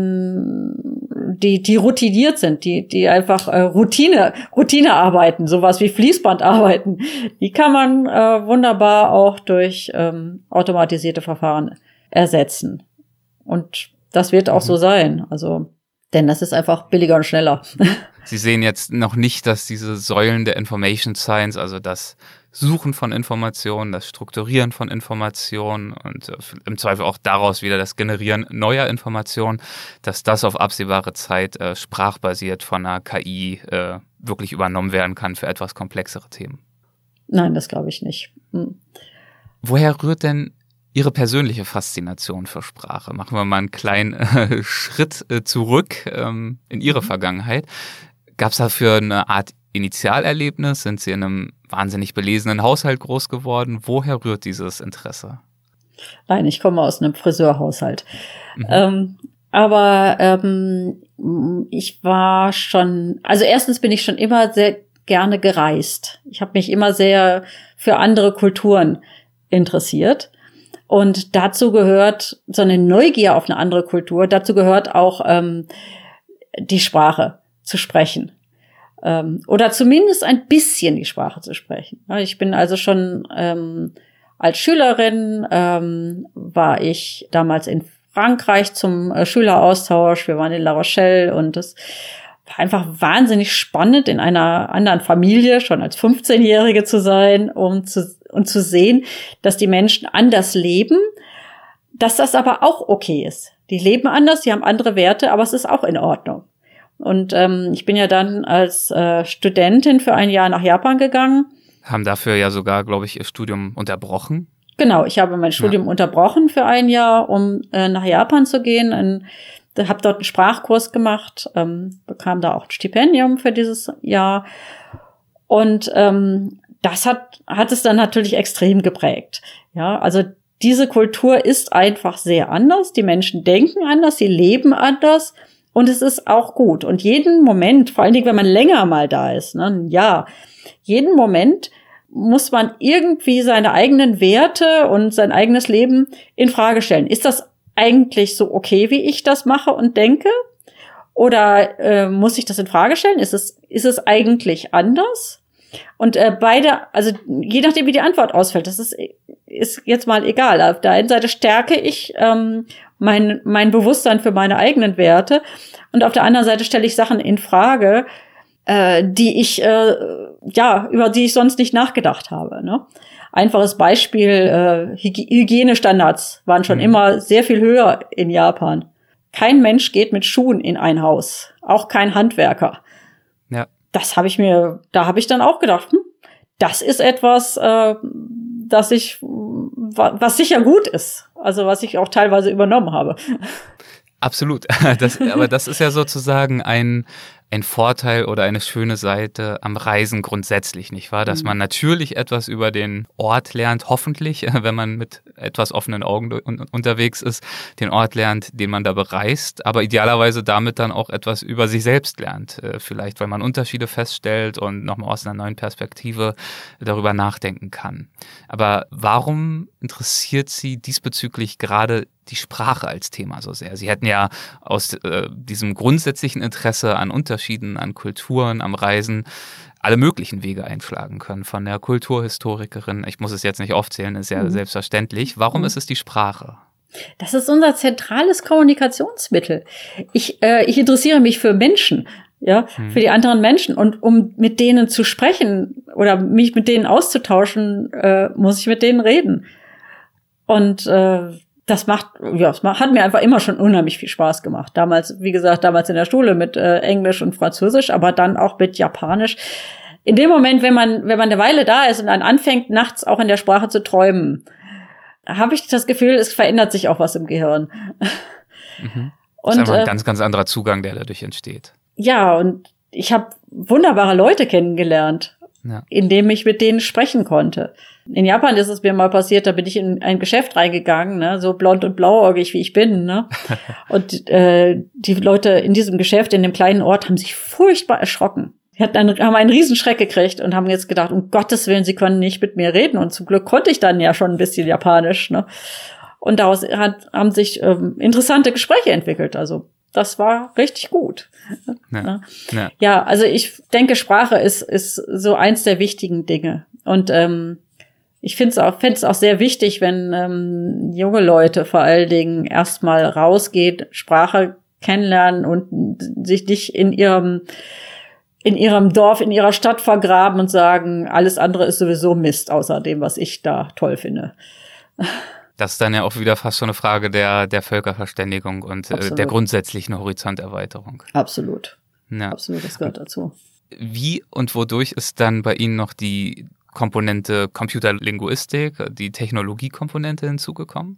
routiniert sind, die einfach Routine arbeiten, sowas wie Fließband arbeiten, die kann man wunderbar auch durch automatisierte Verfahren ersetzen. Und das wird auch so sein. Also, denn das ist einfach billiger und schneller. Sie sehen jetzt noch nicht, dass diese Säulen der Information Science, also das Suchen von Informationen, das Strukturieren von Informationen und im Zweifel auch daraus wieder das Generieren neuer Informationen, dass das auf absehbare Zeit sprachbasiert von einer KI wirklich übernommen werden kann für etwas komplexere Themen. Nein, das glaube ich nicht. Woher rührt denn Ihre persönliche Faszination für Sprache? Machen wir mal einen kleinen Schritt zurück in Ihre Vergangenheit. Gab es dafür eine Art Initialerlebnis? Sind Sie in einem wahnsinnig belesenen Haushalt groß geworden? Woher rührt dieses Interesse? Nein, ich komme aus einem Friseurhaushalt. Ich war schon, also erstens bin ich schon immer sehr gerne gereist. Ich habe mich immer sehr für andere Kulturen interessiert. Und dazu gehört so eine Neugier auf eine andere Kultur. Dazu gehört auch die Sprache zu sprechen. Oder zumindest ein bisschen die Sprache zu sprechen. Ich bin also schon als Schülerin war ich damals in Frankreich zum Schüleraustausch. Wir waren in La Rochelle und das war einfach wahnsinnig spannend, in einer anderen Familie schon als 15-Jährige zu sein, und zu sehen, dass die Menschen anders leben, dass das aber auch okay ist. Die leben anders, die haben andere Werte, aber es ist auch in Ordnung. Und ich bin ja dann als Studentin für ein Jahr nach Japan gegangen. Haben dafür ja sogar, glaube ich, ihr Studium unterbrochen. Genau, ich habe mein Studium unterbrochen für ein Jahr, um nach Japan zu gehen. Habe dort einen Sprachkurs gemacht, bekam da auch ein Stipendium für dieses Jahr. Und das hat es dann natürlich extrem geprägt. Ja, also diese Kultur ist einfach sehr anders. Die Menschen denken anders, sie leben anders. Und es ist auch gut. Und jeden Moment, vor allen Dingen, wenn man länger mal da ist, ne, ja, jeden Moment muss man irgendwie seine eigenen Werte und sein eigenes Leben in Frage stellen. Ist das eigentlich so okay, wie ich das mache und denke? Oder muss ich das in Frage stellen? Ist es eigentlich anders? Und beide, also je nachdem, wie die Antwort ausfällt, das ist jetzt mal egal. Auf der einen Seite stärke ich mein Bewusstsein für meine eigenen Werte, und auf der anderen Seite stelle ich Sachen in Frage, über die ich sonst nicht nachgedacht habe. Ne? Einfaches Beispiel, Hygienestandards waren schon immer sehr viel höher in Japan. Kein Mensch geht mit Schuhen in ein Haus, auch kein Handwerker. Ja. Da habe ich dann auch gedacht, das ist etwas, was sicher gut ist. Also was ich auch teilweise übernommen habe. Absolut. Aber das ist ja sozusagen ein Vorteil oder eine schöne Seite am Reisen grundsätzlich, nicht wahr? Dass man natürlich etwas über den Ort lernt, hoffentlich, wenn man mit etwas offenen Augen unterwegs ist, den Ort lernt, den man da bereist, aber idealerweise damit dann auch etwas über sich selbst lernt. Vielleicht, weil man Unterschiede feststellt und nochmal aus einer neuen Perspektive darüber nachdenken kann. Aber warum interessiert Sie diesbezüglich gerade die Sprache als Thema so sehr? Sie hätten ja aus diesem grundsätzlichen Interesse an Unterschieden, an Kulturen, am Reisen alle möglichen Wege einschlagen können. Von der Kulturhistorikerin, ich muss es jetzt nicht aufzählen, ist ja selbstverständlich. Warum ist es die Sprache? Das ist unser zentrales Kommunikationsmittel. Ich interessiere mich für Menschen, ja, für die anderen Menschen. Und um mit denen zu sprechen oder mich mit denen auszutauschen, muss ich mit denen reden. Und das hat mir einfach immer schon unheimlich viel Spaß gemacht. Damals in der Schule mit Englisch und Französisch, aber dann auch mit Japanisch. In dem Moment, wenn man eine Weile da ist und dann anfängt, nachts auch in der Sprache zu träumen, habe ich das Gefühl, es verändert sich auch was im Gehirn. Mhm. Das ist einfach ein ganz, ganz anderer Zugang, der dadurch entsteht. Ja, und ich habe wunderbare Leute kennengelernt, indem ich mit denen sprechen konnte. In Japan ist es mir mal passiert, da bin ich in ein Geschäft reingegangen, ne, so blond und blauäugig wie ich bin, ne. Und die Leute in diesem Geschäft, in dem kleinen Ort, haben sich furchtbar erschrocken. Haben einen Riesenschreck gekriegt und haben jetzt gedacht, um Gottes Willen, sie können nicht mit mir reden. Und zum Glück konnte ich dann ja schon ein bisschen Japanisch, ne. Und daraus haben sich interessante Gespräche entwickelt. Also das war richtig gut. Ja, also ich denke, Sprache ist so eins der wichtigen Dinge. Und ich fände es auch sehr wichtig, wenn junge Leute vor allen Dingen erstmal rausgehen, Sprache kennenlernen und sich nicht in ihrem Dorf, in ihrer Stadt vergraben und sagen, alles andere ist sowieso Mist, außer dem, was ich da toll finde. Das ist dann ja auch wieder fast schon eine Frage der Völkerverständigung und der grundsätzlichen Horizonterweiterung. Absolut. Ja. Absolut, das gehört dazu. Wie und wodurch ist dann bei Ihnen noch die Komponente Computerlinguistik, die Technologiekomponente hinzugekommen?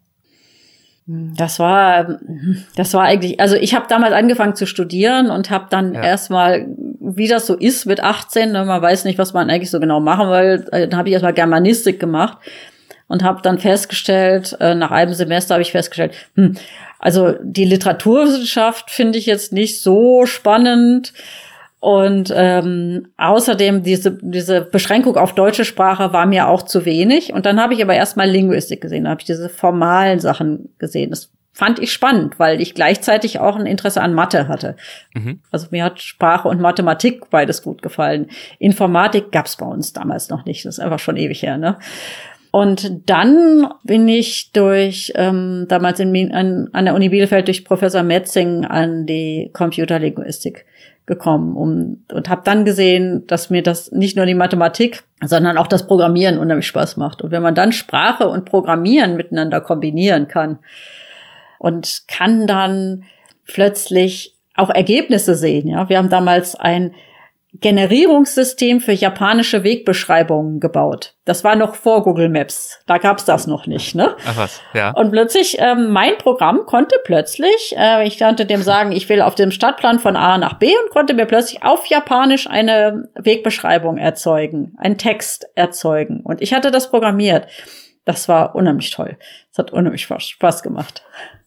Das war eigentlich, also ich habe damals angefangen zu studieren und habe dann erstmal, wie das so ist mit 18, man weiß nicht, was man eigentlich so genau machen will, dann habe ich erstmal Germanistik gemacht und habe dann festgestellt, nach einem Semester habe ich festgestellt, also die Literaturwissenschaft finde ich jetzt nicht so spannend. Und außerdem diese Beschränkung auf deutsche Sprache war mir auch zu wenig. Und dann habe ich aber erstmal Linguistik gesehen, da habe ich diese formalen Sachen gesehen. Das fand ich spannend, weil ich gleichzeitig auch ein Interesse an Mathe hatte. Mhm. Also mir hat Sprache und Mathematik beides gut gefallen. Informatik gab's bei uns damals noch nicht, das ist einfach schon ewig her, ne? Und dann bin ich damals an der Uni Bielefeld durch Professor Metzing an die Computerlinguistik gekommen und habe dann gesehen, dass mir das nicht nur die Mathematik, sondern auch das Programmieren unheimlich Spaß macht. Und wenn man dann Sprache und Programmieren miteinander kombinieren kann und kann dann plötzlich auch Ergebnisse sehen. Ja, wir haben damals ein Generierungssystem für japanische Wegbeschreibungen gebaut. Das war noch vor Google Maps. Da gab's das noch nicht, ne? Ach was, ja. Und plötzlich, mein Programm konnte plötzlich, ich konnte dem sagen, ich will auf dem Stadtplan von A nach B und konnte mir plötzlich auf Japanisch eine Wegbeschreibung erzeugen, einen Text erzeugen. Und ich hatte das programmiert. Das war unheimlich toll. Das hat unheimlich Spaß gemacht.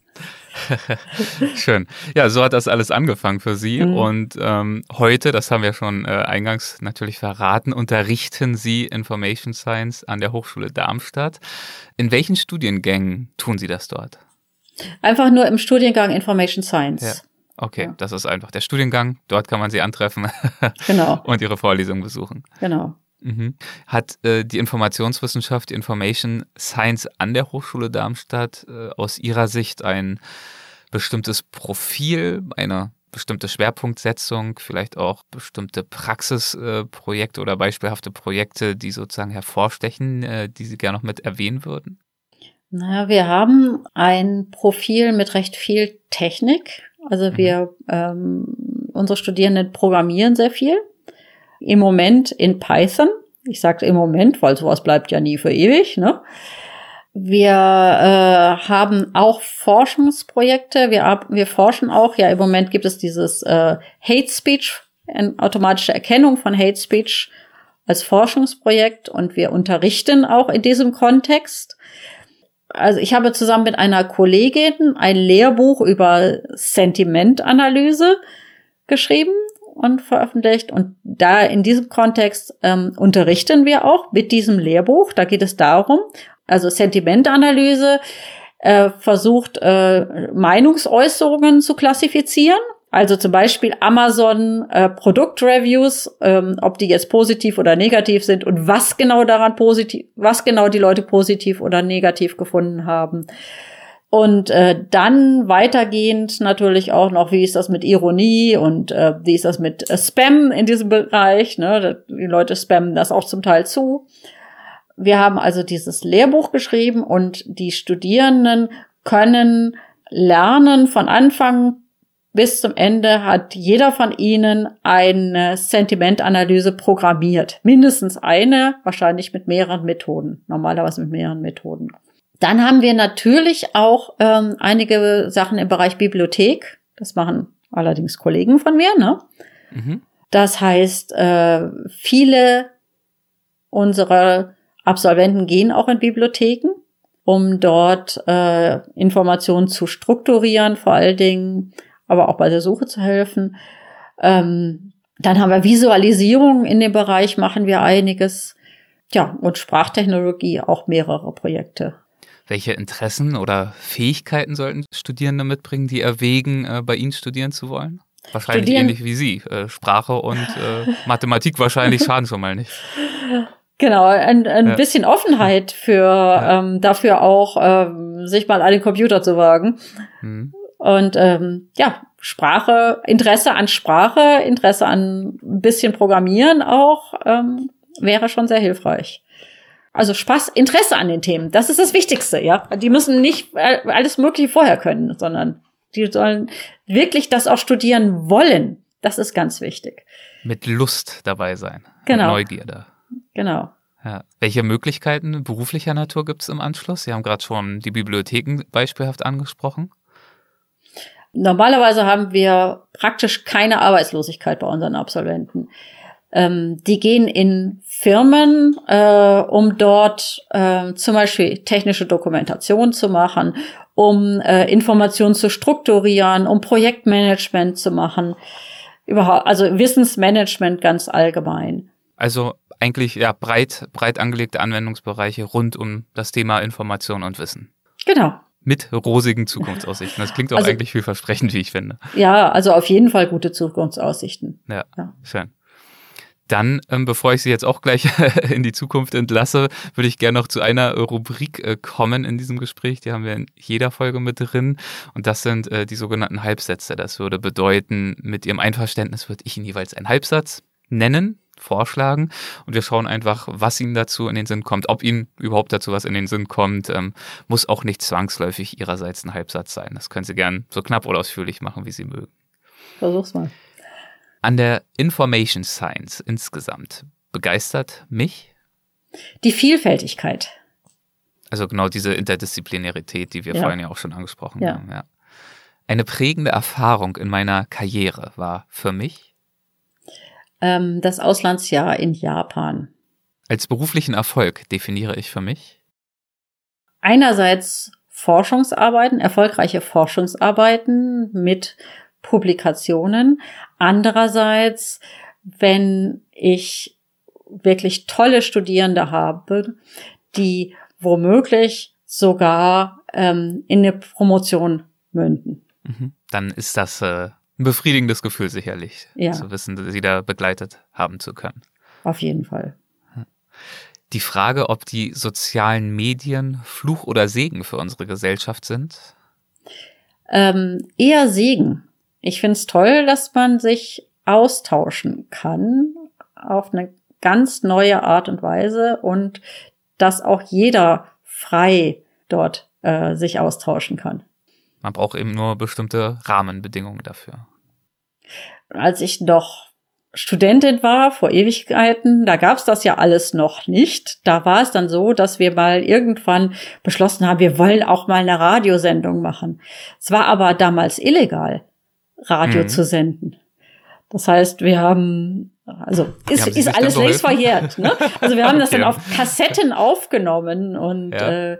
Schön. Ja, so hat das alles angefangen für Sie. Und heute, das haben wir schon eingangs natürlich verraten, unterrichten Sie Information Science an der Hochschule Darmstadt. In welchen Studiengängen tun Sie das dort? Einfach nur im Studiengang Information Science. Ja. Okay, ja. Das ist einfach der Studiengang. Dort kann man Sie antreffen. Genau. Und Ihre Vorlesungen besuchen. Genau. Mhm. Hat die Informationswissenschaft, die Information Science an der Hochschule Darmstadt aus Ihrer Sicht ein bestimmtes Profil, eine bestimmte Schwerpunktsetzung, vielleicht auch bestimmte Praxisprojekte oder beispielhafte Projekte, die sozusagen hervorstechen, die Sie gerne noch mit erwähnen würden? Naja, wir haben ein Profil mit recht viel Technik. Also unsere Studierenden programmieren sehr viel. Im Moment in Python. Ich sage im Moment, weil sowas bleibt ja nie für ewig, ne? Wir haben auch Forschungsprojekte. Wir forschen auch. Ja, im Moment gibt es dieses Hate Speech, automatische Erkennung von Hate Speech als Forschungsprojekt. Und wir unterrichten auch in diesem Kontext. Also ich habe zusammen mit einer Kollegin ein Lehrbuch über Sentimentanalyse geschrieben und veröffentlicht. Und da in diesem Kontext unterrichten wir auch mit diesem Lehrbuch. Da geht es darum, also Sentimentanalyse versucht, Meinungsäußerungen zu klassifizieren. Also zum Beispiel Amazon Produktreviews, ob die jetzt positiv oder negativ sind und was genau die Leute positiv oder negativ gefunden haben. Und dann weitergehend natürlich auch noch, wie ist das mit Ironie und wie ist das mit Spam in diesem Bereich, ne? Die Leute spammen das auch zum Teil zu. Wir haben also dieses Lehrbuch geschrieben und die Studierenden können lernen. Von Anfang bis zum Ende hat jeder von ihnen eine Sentimentanalyse programmiert. Mindestens eine, wahrscheinlich mit mehreren Methoden, normalerweise mit mehreren Methoden. Dann haben wir natürlich auch einige Sachen im Bereich Bibliothek. Das machen allerdings Kollegen von mir, ne? Mhm. Das heißt, viele unserer Absolventen gehen auch in Bibliotheken, um dort Informationen zu strukturieren, vor allen Dingen, aber auch bei der Suche zu helfen. Dann haben wir Visualisierung in dem Bereich, machen wir einiges. Ja, und Sprachtechnologie auch mehrere Projekte. Welche Interessen oder Fähigkeiten sollten Studierende mitbringen, die erwägen, bei Ihnen studieren zu wollen? Wahrscheinlich ähnlich wie Sie. Sprache und Mathematik wahrscheinlich schaden schon mal nicht. Genau, ein bisschen Offenheit für dafür auch, sich mal an den Computer zu wagen. Mhm. Und Sprache, Interesse an Sprache, Interesse an ein bisschen Programmieren auch, wäre schon sehr hilfreich. Also Spaß, Interesse an den Themen, das ist das Wichtigste, ja. Die müssen nicht alles Mögliche vorher können, sondern die sollen wirklich das auch studieren wollen. Das ist ganz wichtig. Mit Lust dabei sein. Genau. Mit Neugierde. Genau. Ja. Welche Möglichkeiten beruflicher Natur gibt es im Anschluss? Sie haben gerade schon die Bibliotheken beispielhaft angesprochen. Normalerweise haben wir praktisch keine Arbeitslosigkeit bei unseren Absolventen. Die gehen in Firmen, um dort zum Beispiel technische Dokumentation zu machen, um Informationen zu strukturieren, um Projektmanagement zu machen, überhaupt, also Wissensmanagement ganz allgemein. Also eigentlich ja breit angelegte Anwendungsbereiche rund um das Thema Information und Wissen. Genau. Mit rosigen Zukunftsaussichten. Das klingt auch eigentlich vielversprechend, wie ich finde. Ja, also auf jeden Fall gute Zukunftsaussichten. Ja. Schön. Dann, bevor ich Sie jetzt auch gleich in die Zukunft entlasse, würde ich gerne noch zu einer Rubrik kommen in diesem Gespräch. Die haben wir in jeder Folge mit drin. Und das sind die sogenannten Halbsätze. Das würde bedeuten, mit Ihrem Einverständnis würde ich Ihnen jeweils einen Halbsatz nennen, vorschlagen. Und wir schauen einfach, was Ihnen dazu in den Sinn kommt. Ob Ihnen überhaupt dazu was in den Sinn kommt, muss auch nicht zwangsläufig Ihrerseits ein Halbsatz sein. Das können Sie gern so knapp oder ausführlich machen, wie Sie mögen. Versuch's mal. An der Information Science insgesamt begeistert mich die Vielfältigkeit. Also genau diese Interdisziplinarität, die wir vorhin ja auch schon angesprochen haben. Ja. Eine prägende Erfahrung in meiner Karriere war für mich das Auslandsjahr in Japan. Als beruflichen Erfolg definiere ich für mich einerseits Forschungsarbeiten, erfolgreiche Forschungsarbeiten mit Publikationen. Andererseits, wenn ich wirklich tolle Studierende habe, die womöglich sogar in eine Promotion münden. Dann ist das ein befriedigendes Gefühl sicherlich, zu wissen, Sie da begleitet haben zu können. Auf jeden Fall. Die Frage, ob die sozialen Medien Fluch oder Segen für unsere Gesellschaft sind? Eher Segen. Ich finde es toll, dass man sich austauschen kann auf eine ganz neue Art und Weise und dass auch jeder frei dort sich austauschen kann. Man braucht eben nur bestimmte Rahmenbedingungen dafür. Als ich noch Studentin war, vor Ewigkeiten, da gab's das ja alles noch nicht. Da war es dann so, dass wir mal irgendwann beschlossen haben, wir wollen auch mal eine Radiosendung machen. Es war aber damals illegal, Radio zu senden. Das heißt, wir haben, also ist alles längst verjährt, ne? Also wir haben das dann auf Kassetten aufgenommen und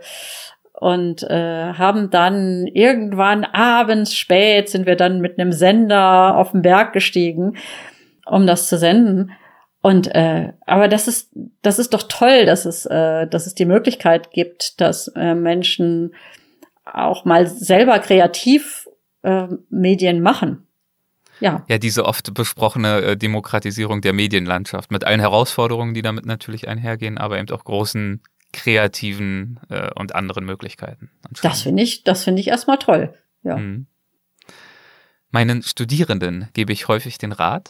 haben dann irgendwann abends spät sind wir dann mit einem Sender auf den Berg gestiegen, um das zu senden. Und aber das ist doch toll, dass es die Möglichkeit gibt, dass Menschen auch mal selber kreativ Medien machen. Ja, diese oft besprochene Demokratisierung der Medienlandschaft mit allen Herausforderungen, die damit natürlich einhergehen, aber eben auch großen kreativen und anderen Möglichkeiten. Das finde ich erstmal toll. Ja. Meinen Studierenden gebe ich häufig den Rat,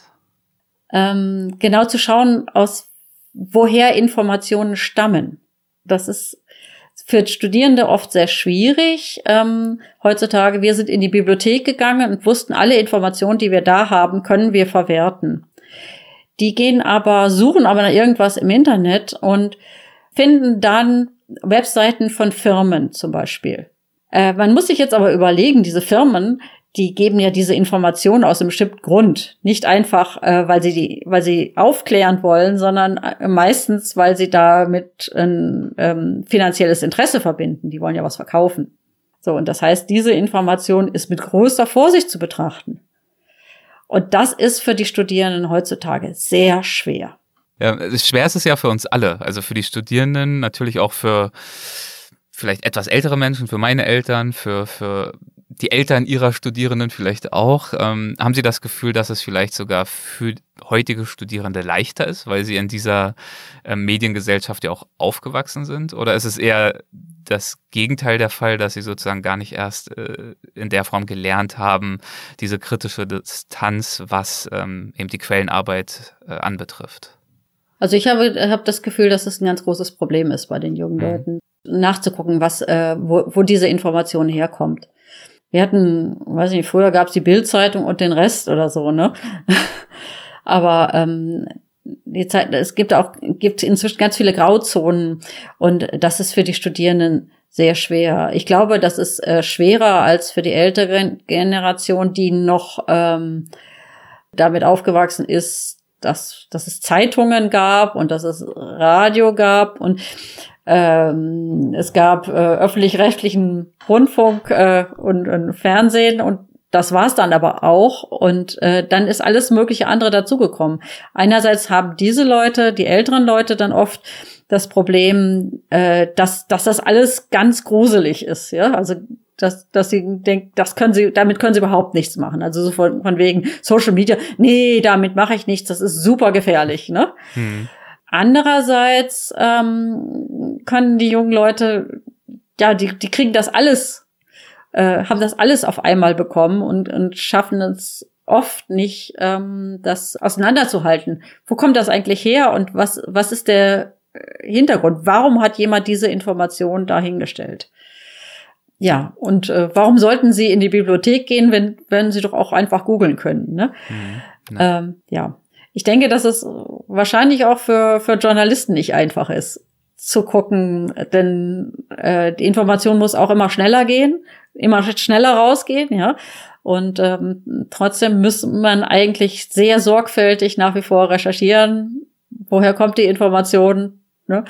genau zu schauen, aus woher Informationen stammen. Das ist für Studierende oft sehr schwierig. Heutzutage, wir sind in die Bibliothek gegangen und wussten, alle Informationen, die wir da haben, können wir verwerten. Die suchen aber nach irgendwas im Internet und finden dann Webseiten von Firmen zum Beispiel. Man muss sich jetzt aber überlegen, diese Firmen, die geben ja diese Informationen aus einem bestimmten Grund. Nicht einfach, weil sie aufklären wollen, sondern meistens, weil sie damit ein finanzielles Interesse verbinden. Die wollen ja was verkaufen. So, und das heißt, diese Information ist mit größter Vorsicht zu betrachten. Und das ist für die Studierenden heutzutage sehr schwer. Ja, schwer ist es ja für uns alle. Also für die Studierenden, natürlich auch für vielleicht etwas ältere Menschen, für meine Eltern, für die Eltern ihrer Studierenden vielleicht auch. Haben Sie das Gefühl, dass es vielleicht sogar für heutige Studierende leichter ist, weil sie in dieser Mediengesellschaft ja auch aufgewachsen sind? Oder ist es eher das Gegenteil der Fall, dass sie sozusagen gar nicht erst in der Form gelernt haben, diese kritische Distanz, was eben die Quellenarbeit anbetrifft? Also ich habe das Gefühl, dass es ein ganz großes Problem ist bei den jungen Leuten, nachzugucken, wo diese Information herkommt. Wir hatten, weiß nicht, früher gab es die Bild-Zeitung und den Rest oder so, ne? Aber es gibt inzwischen ganz viele Grauzonen und das ist für die Studierenden sehr schwer. Ich glaube, das ist schwerer als für die ältere Generation, die noch damit aufgewachsen ist, dass es Zeitungen gab und dass es Radio gab und es gab öffentlich-rechtlichen Rundfunk und Fernsehen und das war's dann aber auch und dann ist alles mögliche andere dazugekommen. Einerseits haben diese Leute, die älteren Leute, dann oft das Problem, dass das alles ganz gruselig ist, ja, also dass sie denkt, damit können sie überhaupt nichts machen. Also so von wegen Social Media, nee, damit mache ich nichts, das ist super gefährlich, ne? Andererseits können die jungen Leute, ja, die kriegen das alles, haben das alles auf einmal bekommen und schaffen es oft nicht, das auseinanderzuhalten. Wo kommt das eigentlich her und was ist der Hintergrund? Warum hat jemand diese Information dahingestellt? Ja, und warum sollten sie in die Bibliothek gehen, wenn sie doch auch einfach googeln können, ne? Ja, ich denke, dass es wahrscheinlich auch für Journalisten nicht einfach ist, zu gucken, denn die Information muss auch immer schneller gehen, immer schneller rausgehen, ja. Und trotzdem muss man eigentlich sehr sorgfältig nach wie vor recherchieren, woher kommt die Information, ne?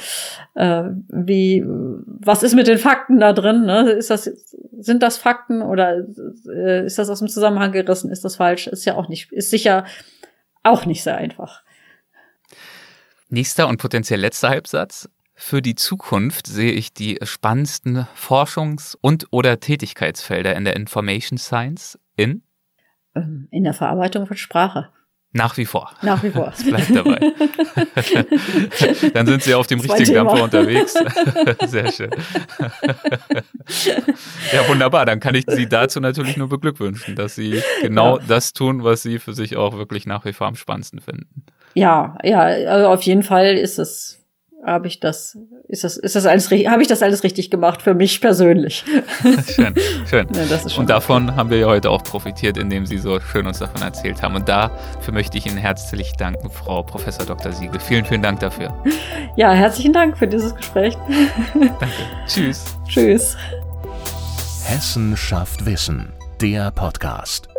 Was ist mit den Fakten da drin, ne? Sind das Fakten oder ist das aus dem Zusammenhang gerissen? Ist das falsch? Ist sicher auch nicht sehr einfach. Nächster und potenziell letzter Halbsatz. Für die Zukunft sehe ich die spannendsten Forschungs- und/oder Tätigkeitsfelder in der Information Science in der Verarbeitung von Sprache. Nach wie vor. Nach wie vor. Es bleibt dabei. Dann sind Sie auf dem richtigen Dampfer unterwegs. Sehr schön. Ja, wunderbar. Dann kann ich Sie dazu natürlich nur beglückwünschen, dass Sie genau das tun, was Sie für sich auch wirklich nach wie vor am spannendsten finden. Ja, also auf jeden Fall habe ich das alles richtig gemacht für mich persönlich. Schön. Ja, das ist schon und davon haben wir ja heute auch profitiert, indem Sie so schön uns davon erzählt haben. Und dafür möchte ich Ihnen herzlich danken, Frau Professor Dr. Siegel. Vielen, vielen Dank dafür. Ja, herzlichen Dank für dieses Gespräch. Danke. Tschüss. Tschüss. Hessen schafft Wissen, der Podcast.